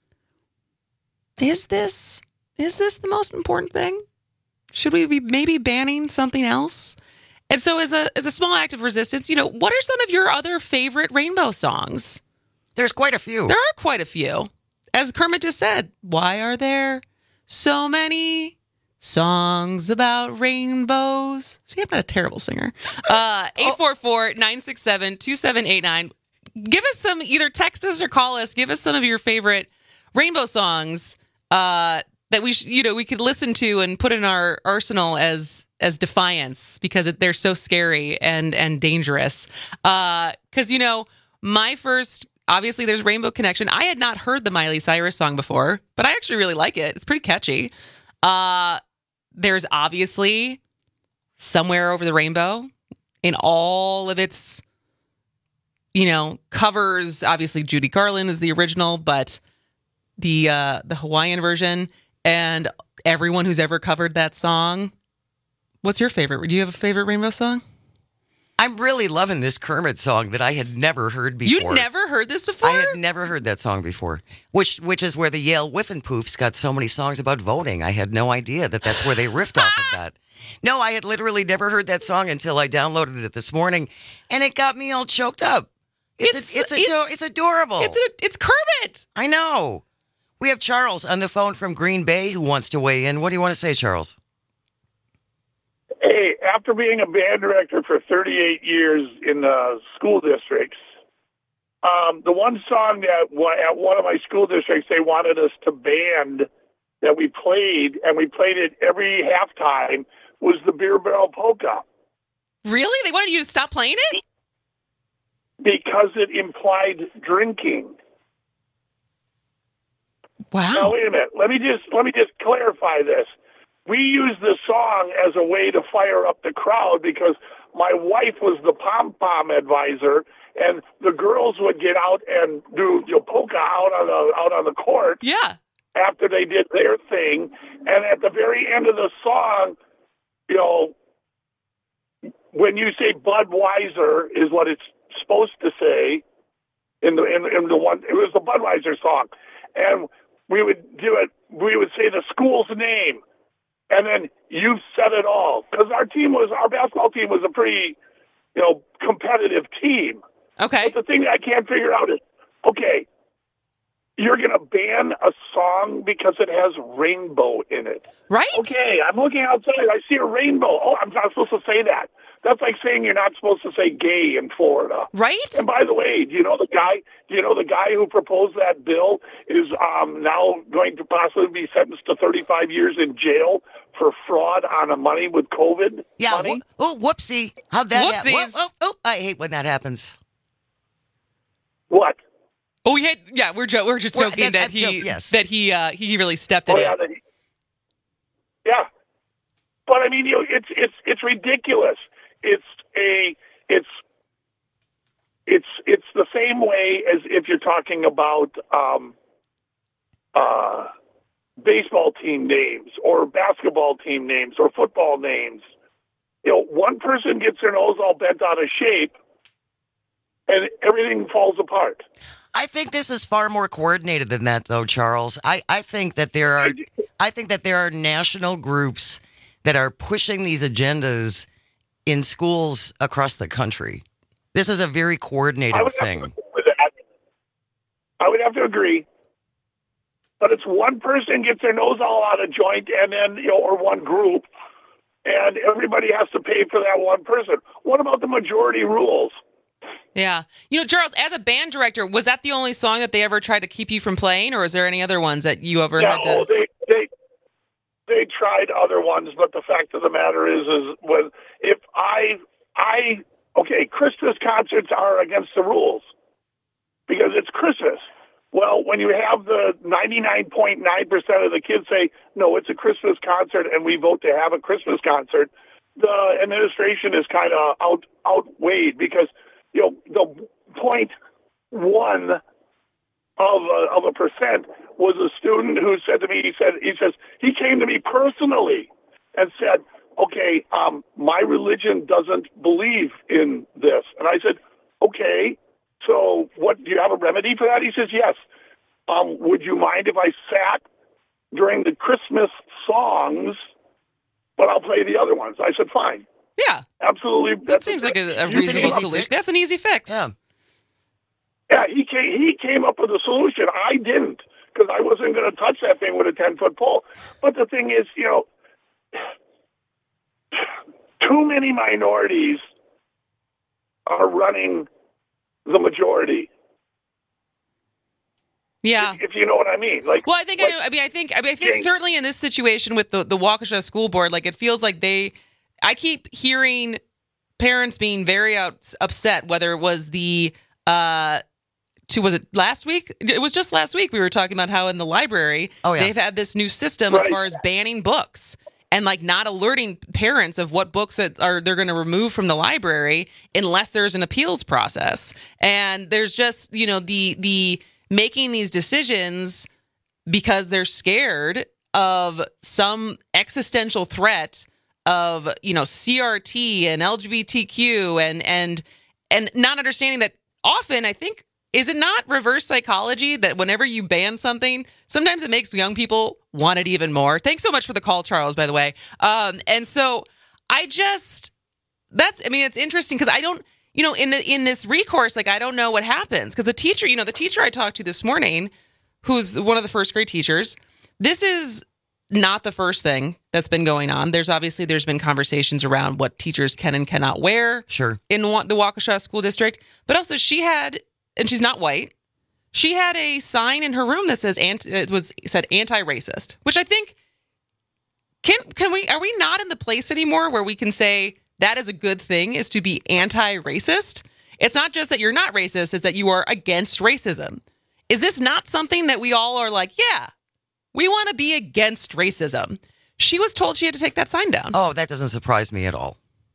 is this is this the most important thing? Should we be maybe banning something else? And so as a as a small act of resistance, you know, what are some of your other favorite Rainbow songs? There's quite a few. There are quite a few. As Kermit just said, why are there so many songs about rainbows? See, I'm not a terrible singer. Uh, eight four four, nine six seven, two seven eight nine. Give us some, either text us or call us. Give us some of your favorite rainbow songs uh, that we, sh- you know, we could listen to and put in our arsenal as as defiance because it, they're so scary and and dangerous. Because uh, you know, my first. Obviously, there's Rainbow Connection. I had not heard the Miley Cyrus song before, but I actually really like it. It's pretty catchy. Uh, there's obviously Somewhere Over the Rainbow in all of its, you know, covers. Obviously, Judy Garland is the original, but the uh, the Hawaiian version and everyone who's ever covered that song. What's your favorite? Do you have a favorite Rainbow song? I'm really loving this Kermit song that I had never heard before. You'd never heard this before? I had never heard that song before, which which is where the Yale Whiffenpoofs got so many songs about voting. I had no idea that that's where they riffed off of that. No, I had literally never heard that song until I downloaded it this morning, and it got me all choked up. It's It's- a, it's, it's- ado- it's adorable. It's a, it's Kermit. I know. We have Charles on the phone from Green Bay who wants to weigh in. What do you want to say, Charles? Hey, after being a band director for thirty-eight years in the school districts, um, the one song that wa- at one of my school districts they wanted us to ban that we played, and we played it every halftime, was the Beer Barrel Polka. Really? They wanted you to stop playing it? Because it implied drinking. Wow. Now, wait a minute. Let me just let me just clarify this. We used the song as a way to fire up the crowd because my wife was the pom-pom advisor, and the girls would get out and do you know, polka out on the out on the court. Yeah. After they did their thing, and at the very end of the song, you know, when you say Budweiser is what it's supposed to say in the in, in the one. It was the Budweiser song, and we would do it. We would say the school's name. And then you said it all. Because our team was, our basketball team was a pretty, you know, competitive team. Okay. But the thing I can't figure out is, okay, you're going to ban a song because it has rainbow in it. Right? Okay, I'm looking outside. I see a rainbow. Oh, I'm not supposed to say that. That's like saying you're not supposed to say gay in Florida. Right? And by the way, do you know the guy, do you know the guy who proposed that bill is um, now going to possibly be sentenced to thirty-five years in jail for fraud on a money with COVID Yeah. money? Wh- oh, whoopsie. How'd that happen? Whoopsies. Oh, oh, I hate when that happens. What? Oh, we had, yeah, we're jo- we're just Well, joking that's- that I'm he joking, yes. that he uh, he really stepped Oh, in yeah, it. that he- yeah. But I mean, you know, it's it's it's ridiculous. It's a it's it's it's the same way as if you're talking about um, uh, baseball team names or basketball team names or football names. You know, one person gets their nose all bent out of shape, and everything falls apart. I think this is far more coordinated than that, though, Charles. I, I think that there are I think that there are national groups that are pushing these agendas in schools across the country. This is a very coordinated I would have thing. to agree with that. I would have to agree. But it's one person gets their nose all out of joint, and then you know, or one group, and everybody has to pay for that one person. What about the majority rules? Yeah. You know, Charles, as a band director, was that the only song that they ever tried to keep you from playing, or is there any other ones that you ever No, had to? they they they tried other ones, but the fact of the matter is, is when if I I okay, Christmas concerts are against the rules because it's Christmas. Well, when you have the ninety-nine point nine percent of the kids say, no, it's a Christmas concert, and we vote to have a Christmas concert, the administration is kind of out outweighed because, you know, the point one of a, of a percent was a student who said to me, he said, he says, he came to me personally and said, okay, um, my religion doesn't believe in this. And I said, okay, so what, do you have a remedy for that? He says, yes. Um, would you mind if I sat during the Christmas songs, but I'll play the other ones? I said, fine. Yeah. Absolutely. That seems like a, a reasonable solution. That's an easy fix. Yeah. Yeah, he came, he came up with a solution. I didn't, because I wasn't going to touch that thing with a ten-foot pole. But the thing is, you know, too many minorities are running the majority. Yeah. If, if you know what I mean. Like, well, I think like, I, I mean I think I mean I think Jane- certainly in this situation with the the Waukesha School Board, like it feels like they. I keep hearing parents being very out, upset. Whether it was the uh, to was it last week? It was just last week we were talking about how in the library Oh, yeah. they've had this new system as Right. far as banning books. And like not alerting parents of what books that are they're going to remove from the library unless there's an appeals process. And there's just, you know, the the making these decisions because they're scared of some existential threat of, you know, C R T and L G B T Q and and and not understanding that often I think is it not reverse psychology that whenever you ban something, sometimes it makes young people want it even more? Thanks so much for the call, Charles, by the way. Um, and so I just, that's, I mean, it's interesting because I don't, you know, in the in this recourse, like, I don't know what happens. Because the teacher, you know, the teacher I talked to this morning, who's one of the first grade teachers, this is not the first thing that's been going on. There's obviously, there's been conversations around what teachers can and cannot wear Sure. in Wa- the Waukesha School District. But also she had, and she's not white, she had a sign in her room that says anti, it was said anti-racist, which I think can can we are we not in the place anymore where we can say that is a good thing is to be anti-racist? It's not just that you're not racist, it's that you are against racism. Is this not something that we all are like, yeah, we want to be against racism? She was told she had to take that sign down. Oh, that doesn't surprise me at all.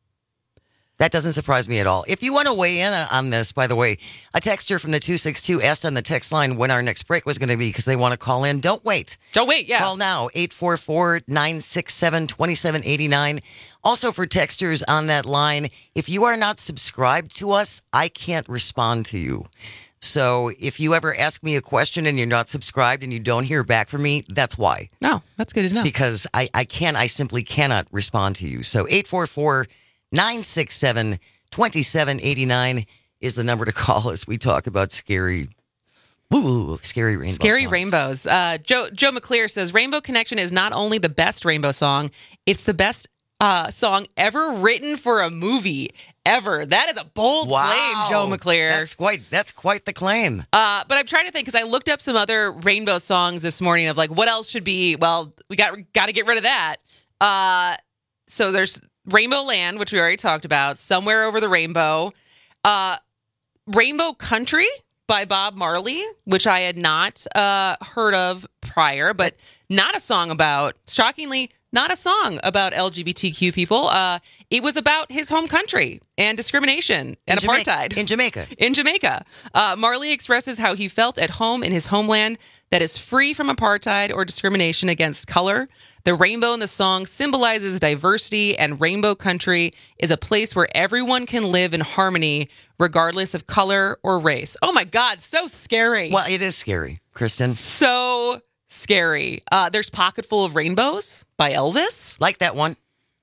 That doesn't surprise me at all. If you want to weigh in on this, by the way, a texter from the two six two asked on the text line when our next break was going to be because they want to call in. Don't wait. Don't wait, yeah. Call now, eight four four, nine six seven, two seven eight nine. Also for texters on that line, if you are not subscribed to us, I can't respond to you. So if you ever ask me a question and you're not subscribed and you don't hear back from me, that's why. No, that's good to know. Because I, I can't, I simply cannot respond to you. So eight four four, nine six seven, two seven eight nine is the number to call as we talk about scary Ooh, scary rainbows. Scary songs. rainbows. Uh, Joe Joe McClear says Rainbow Connection is not only the best rainbow song, it's the best uh, song ever written for a movie ever. That is a bold Wow. claim, Joe McClear. That's quite that's quite the claim. Uh, but I'm trying to think because I looked up some other rainbow songs this morning of like what else should be. Well, we got got to get rid of that. Uh, so there's Rainbow Land, which we already talked about. Somewhere Over the Rainbow. Uh, Rainbow Country by Bob Marley, which I had not uh, heard of prior, but not a song about, shockingly, not a song about L G B T Q people. Uh, it was about his home country and discrimination and in apartheid. Jamaica. In Jamaica. In Jamaica. Uh, Marley expresses how he felt at home in his homeland that is free from apartheid or discrimination against color. The rainbow in the song symbolizes diversity, and Rainbow Country is a place where everyone can live in harmony regardless of color or race. Oh my God, so scary. Well, it is scary, Kristen. So scary. Uh, there's Pocketful of Rainbows by Elvis. Like that one.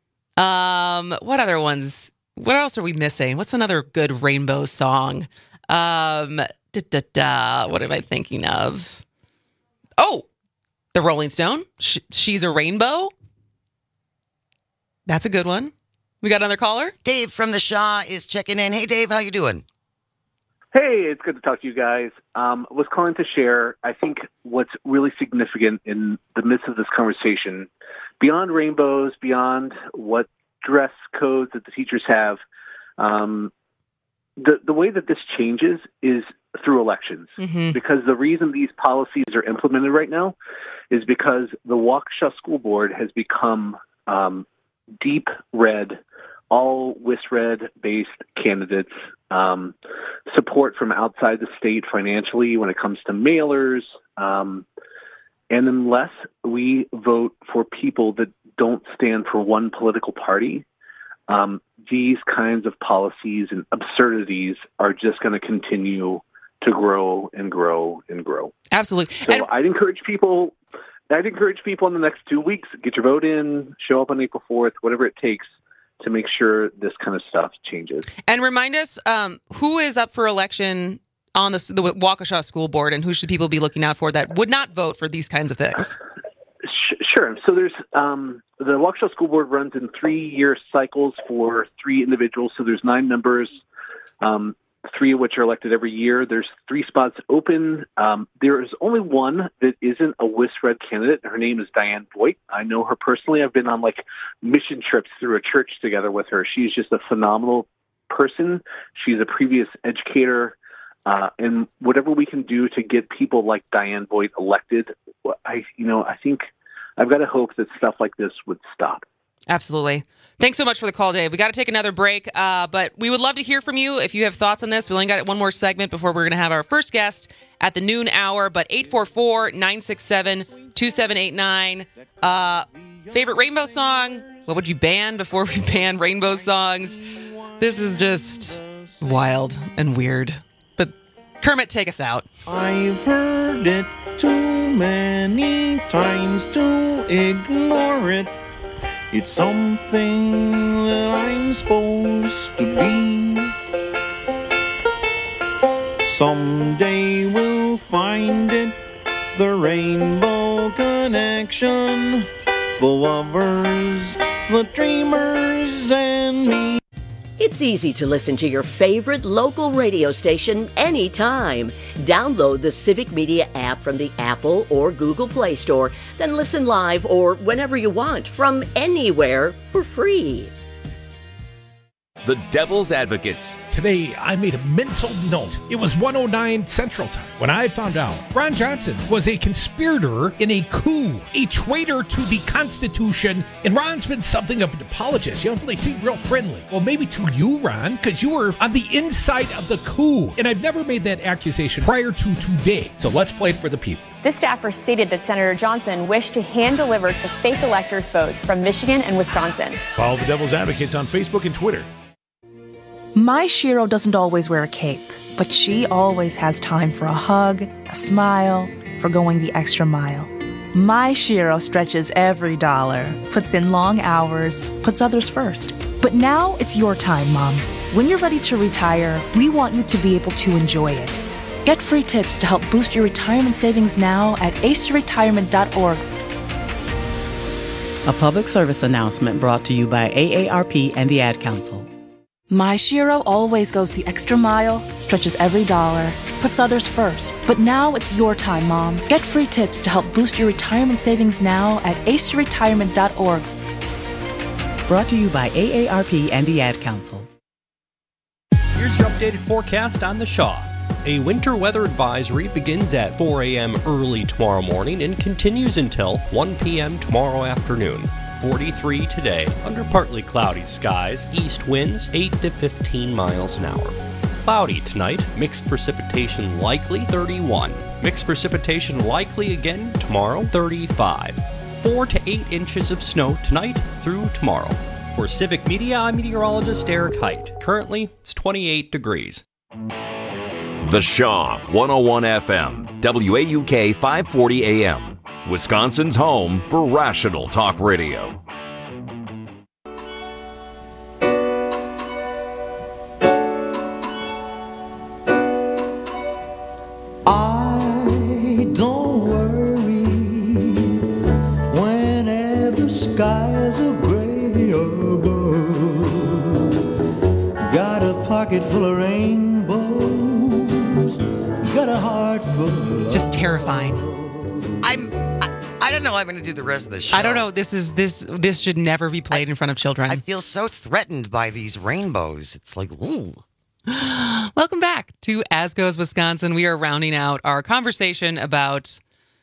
Um, what other ones? What else are we missing? What's another good rainbow song? Um, da, da, da, what am I thinking of? Oh, The Rolling Stone. Sh- She's a Rainbow. That's a good one. We got another caller? Dave from the Shaw is checking in. Hey, Dave, how you doing? Hey, it's good to talk to you guys. Um, was calling to share, I think what's really significant in the midst of this conversation, beyond rainbows, beyond what dress codes that the teachers have, um, the, the way that this changes is through elections. Mm-hmm. Because the reason these policies are implemented right now is because the Waukesha School Board has become um, deep red, all W I S red-based candidates, um, support from outside the state financially when it comes to mailers, um, and unless we vote for people that don't stand for one political party, um, these kinds of policies and absurdities are just going to continue to grow and grow and grow. Absolutely. So and- I'd encourage people... I'd encourage people in the next two weeks, get your vote in, show up on April fourth, whatever it takes to make sure this kind of stuff changes. And remind us, um, who is up for election on the, the Waukesha School Board, and who should people be looking out for that would not vote for these kinds of things? Sure. So there's um, the Waukesha School Board runs in three-year cycles for three individuals. So there's nine members. Um, three of which are elected every year. There's three spots open. Um, there is only one that isn't a W I S red candidate. Her name is Diane Boyd. I know her personally. I've been on like mission trips through a church together with her. She's just a phenomenal person. She's a previous educator. Uh, and whatever we can do to get people like Diane Boyd elected, I, you know, I think I've got to hope that stuff like this would stop. Absolutely. Thanks so much for the call, Dave. We got to take another break, uh, but we would love to hear from you if you have thoughts on this. We only got one more segment before we're going to have our first guest at the noon hour, but eight four four, nine six seven, two seven eight nine. Uh, favorite rainbow song? What would you ban before we ban rainbow songs? This is just wild and weird. But Kermit, take us out. I've heard it too many times to ignore it. It's something that I'm supposed to be. Someday we'll find it, the Rainbow Connection, the lovers, the dreamers, and me. It's easy to listen to your favorite local radio station anytime. Download the Civic Media app from the Apple or Google Play Store, then listen live or whenever you want from anywhere for free. The Devil's Advocates. Today, I made a mental note. It was one oh nine Central Time when I found out Ron Johnson was a conspirator in a coup, a traitor to the Constitution, and Ron's been something of an apologist. You know, they seem real friendly. Well, maybe to you, Ron, because you were on the inside of the coup, and I've never made that accusation prior to today. So let's play it for the people. This staffer stated that Senator Johnson wished to hand-deliver the fake electors' votes from Michigan and Wisconsin. Follow the Devil's Advocates on Facebook and Twitter. My Shiro doesn't always wear a cape, but she always has time for a hug, a smile, for going the extra mile. My Shiro stretches every dollar, puts in long hours, puts others first. But now it's your time, Mom. When you're ready to retire, we want you to be able to enjoy it. Get free tips to help boost your retirement savings now at ace your retirement dot org. A public service announcement brought to you by A A R P and the Ad Council. My Shiro always goes the extra mile, stretches every dollar, puts others first. But now it's your time, Mom. Get free tips to help boost your retirement savings now at ace your retirement dot org. Brought to you by A A R P and the Ad Council. Here's your updated forecast on the Shaw. A winter weather advisory begins at four a.m. early tomorrow morning and continues until one p.m. tomorrow afternoon. forty-three today, under partly cloudy skies, east winds eight to fifteen miles an hour. Cloudy tonight, mixed precipitation likely thirty-one. Mixed precipitation likely again tomorrow thirty-five. four to eight inches of snow tonight through tomorrow. For Civic Media, I'm meteorologist Eric Height. Currently, it's twenty-eight degrees. The Shaw one oh one F M, W A U K five forty A M, Wisconsin's home for rational talk radio. I don't worry whenever skies are gray above. Got a pocket full of rainbows, got a heart full of Just terrifying. I'm. I, I don't know. I'm going to do the rest of this show. I don't know. This is this this should never be played in front of children. I feel so threatened by these rainbows. It's like, ooh. Welcome back to As Goes Wisconsin. We are rounding out our conversation about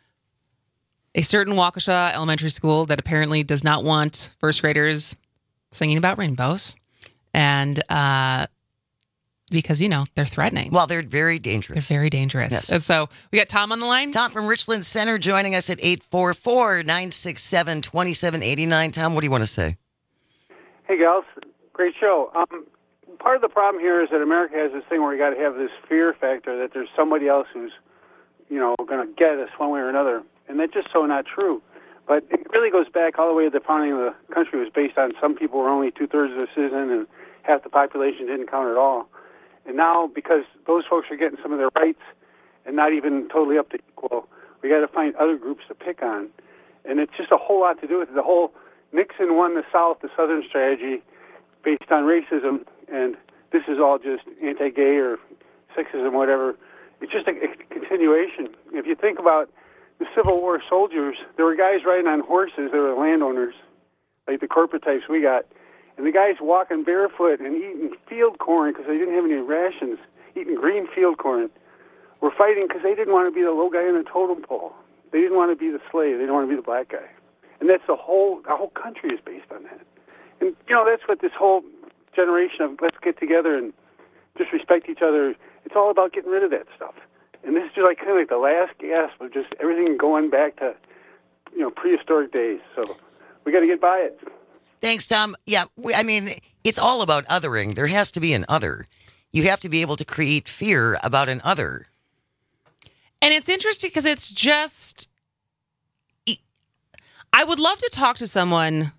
a certain Waukesha elementary school that apparently does not want first graders singing about rainbows. And uh, because, you know, they're threatening. Well, they're very dangerous. They're very dangerous. Yes. And so we got Tom on the line. Tom from Richland Center joining us at eight four four, nine six seven, two seven eight nine. Tom, what do you want to say? Hey, gals. Great show. Um, part of the problem here is that America has this thing where you got to have this fear factor that there's somebody else who's, you know, going to get us one way or another. And that's just so not true. But it really goes back all the way to the founding of the country. It was based on some people were only two-thirds of the citizen and half the population didn't count at all. And now, because those folks are getting some of their rights and not even totally up to equal, we got to find other groups to pick on. And it's just a whole lot to do with it. The whole Nixon won the South, the Southern strategy, based on racism, and this is all just anti-gay or sexism, whatever. It's just a, a continuation. If you think about the Civil War soldiers, there were guys riding on horses, they were landowners, like the corporate types we got, and the guys walking barefoot and eating field corn because they didn't have any rations, eating green field corn, were fighting because they didn't want to be the low guy on the totem pole. They didn't want to be the slave. They didn't want to be the black guy. And that's the whole, the whole country is based on that. And, you know, that's what this whole generation of let's get together and just respect each other, it's all about getting rid of that stuff. And this is just like kind of like the last gasp of just everything going back to, you know, prehistoric days. So we got to get by it. Thanks, Tom. Yeah, we, I mean, it's all about othering. There has to be an other. You have to be able to create fear about an other. And it's interesting because it's just, I would love to talk to someone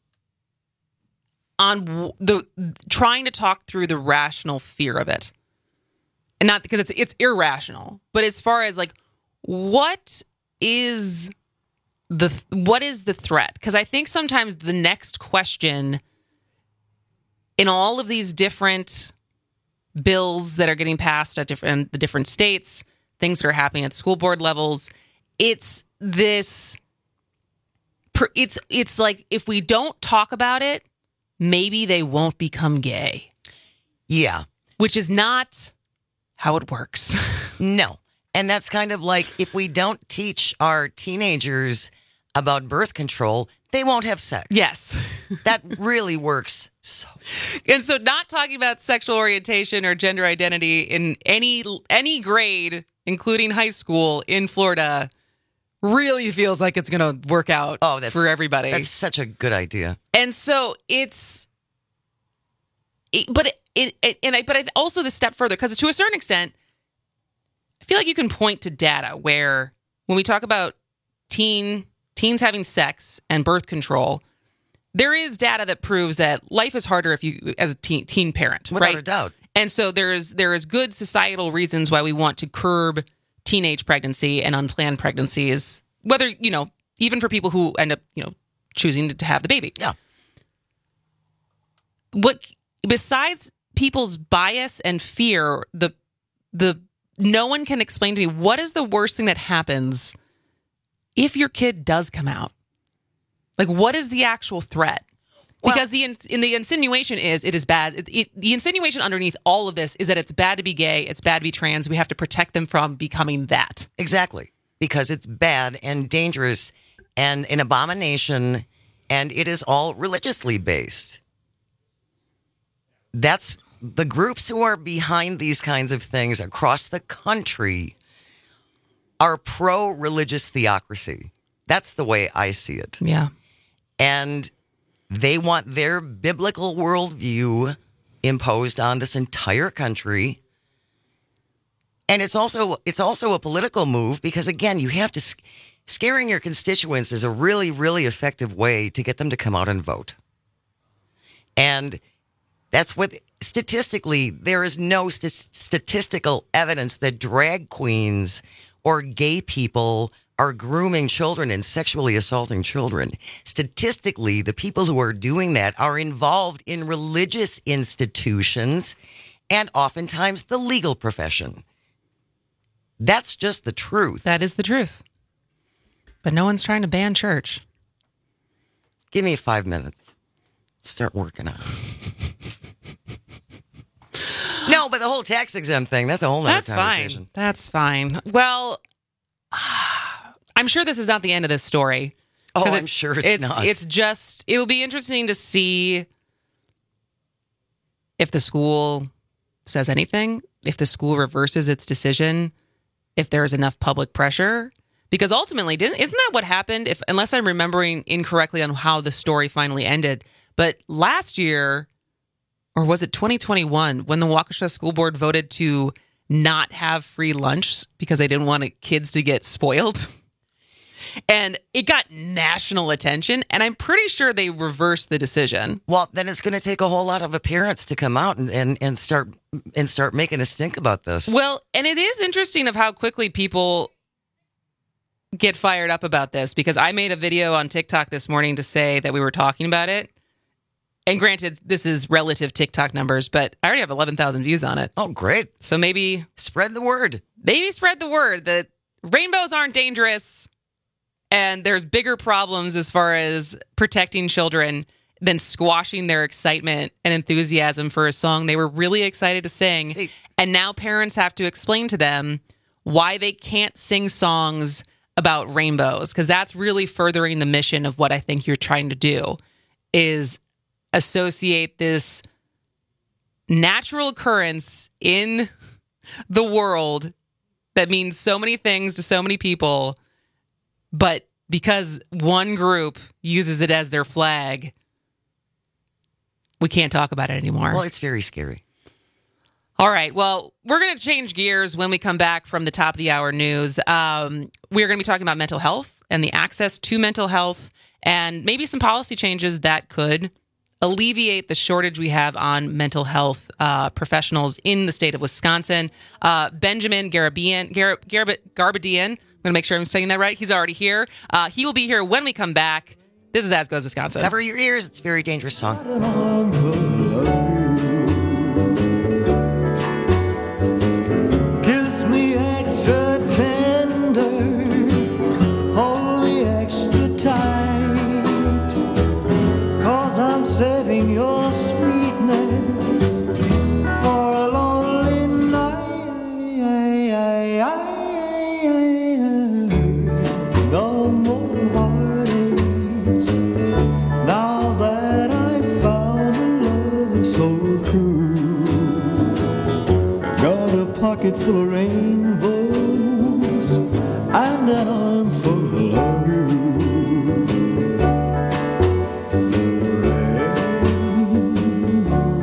on the trying to talk through the rational fear of it. And not because it's it's irrational, but as far as like what is the what is the threat? Because I think sometimes the next question in all of these different bills that are getting passed at different the different states, things that are happening at school board levels, it's this it's it's like if we don't talk about it, maybe they won't become gay. Yeah. Which is not how it works. No. And that's kind of like if we don't teach our teenagers about birth control, they won't have sex. Yes. That really works. So. And so not talking about sexual orientation or gender identity in any any grade, including high school in Florida, really feels like it's going to work out oh, that's, for everybody. That's such a good idea. And so it's, it, but it, it, it and I, but I also the step further because to a certain extent, I feel like you can point to data where when we talk about teen teens having sex and birth control, there is data that proves that life is harder if you as a teen, teen parent, without right? a doubt. And so there's there is good societal reasons why we want to curb teenage pregnancy and unplanned pregnancies, whether, you know, even for people who end up, you know, choosing to have the baby. Yeah. What, besides people's bias and fear, the the no one can explain to me what is the worst thing that happens if your kid does come out. Like, what is the actual threat? Because well, the in the insinuation is it is bad. It, it, the insinuation underneath all of this is that it's bad to be gay, it's bad to be trans. We have to protect them from becoming that. Exactly. Because it's bad and dangerous and an abomination, and it is all religiously based. That's the groups who are behind these kinds of things across the country are pro-religious theocracy. That's the way I see it. Yeah. And they want their biblical worldview imposed on this entire country. And it's also it's also a political move because, again, you have to... Scaring your constituents is a really, really effective way to get them to come out and vote. And that's what... Statistically, there is no st- statistical evidence that drag queens or gay people are grooming children and sexually assaulting children. Statistically, the people who are doing that are involved in religious institutions and oftentimes the legal profession. That's just the truth. That is the truth. But no one's trying to ban church. Give me five minutes. Start working on it. No, but the whole tax exempt thing, that's a whole nother that's conversation. Fine. That's fine. Well, I'm sure this is not the end of this story. Oh, it, I'm sure it's, it's not. It's just, it'll be interesting to see if the school says anything, if the school reverses its decision, if there's enough public pressure. Because ultimately, didn't, isn't that what happened? If unless I'm remembering incorrectly on how the story finally ended. But last year, or was it twenty twenty-one, when the Waukesha School Board voted to not have free lunch because they didn't want kids to get spoiled? And it got national attention, and I'm pretty sure they reversed the decision. Well, then it's going to take a whole lot of parents to come out and, and, and start and start making a stink about this. Well, and it is interesting of how quickly people get fired up about this, because I made a video on TikTok this morning to say that we were talking about it. And granted, this is relative TikTok numbers, but I already have eleven thousand views on it. Oh, great. So maybe... Spread the word. Maybe spread the word that rainbows aren't dangerous and there's bigger problems as far as protecting children than squashing their excitement and enthusiasm for a song they were really excited to sing. See. And now parents have to explain to them why they can't sing songs about rainbows, because that's really furthering the mission of what I think you're trying to do, is associate this natural occurrence in the world that means so many things to so many people, but because one group uses it as their flag, we can't talk about it anymore. Well, it's very scary. All right. Well, we're going to change gears when we come back from the top of the hour news. Um, we're going to be talking about mental health and the access to mental health and maybe some policy changes that could alleviate the shortage we have on mental health uh, professionals in the state of Wisconsin. Uh, Benjamin Garabian, Gar- Gar- Garbadian, I'm going to make sure I'm saying that right. He's already here. Uh, he will be here when we come back. This is As Goes Wisconsin. Cover your ears. It's a very dangerous song. Kiss me extra tender, hold me extra tight, 'cause I'm saving your sweetness for a lonely night. No more heartaches now that I've found a love so true. Got a pocket full of rainbows and an arm full of you.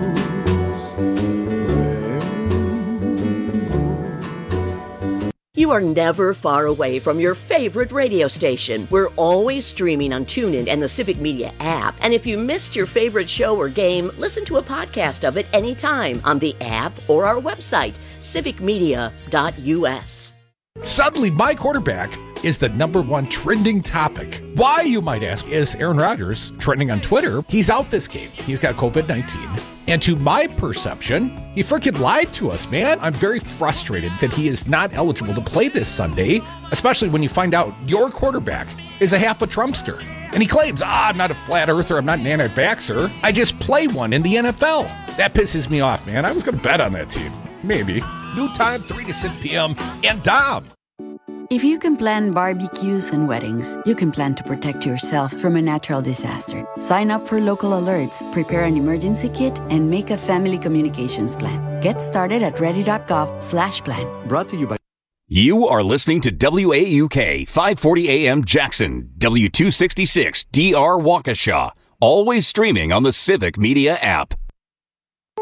You You are never far away from your favorite radio station. We're always streaming on TuneIn and the Civic Media app. And if you missed your favorite show or game, listen to a podcast of it anytime on the app or our website, civic media dot u s. Suddenly, my quarterback is the number one trending topic. Why, you might ask, is Aaron Rodgers trending on Twitter? He's out this game. He's got covid nineteen. And to my perception, he freaking lied to us, man. I'm very frustrated that he is not eligible to play this Sunday, especially when you find out your quarterback is a half a Trumpster. And he claims, ah, I'm not a flat earther, I'm not an anti-vaxxer. I just play one in the N F L. That pisses me off, man. I was going to bet on that team. Maybe. New time, three to six p.m. And Dom. If you can plan barbecues and weddings, you can plan to protect yourself from a natural disaster. Sign up for local alerts, prepare an emergency kit, and make a family communications plan. Get started at ready.gov slash plan. Brought to you by... You are listening to W A U K, five forty A M Jackson, W two sixty-six D R Waukesha. Always streaming on the Civic Media app.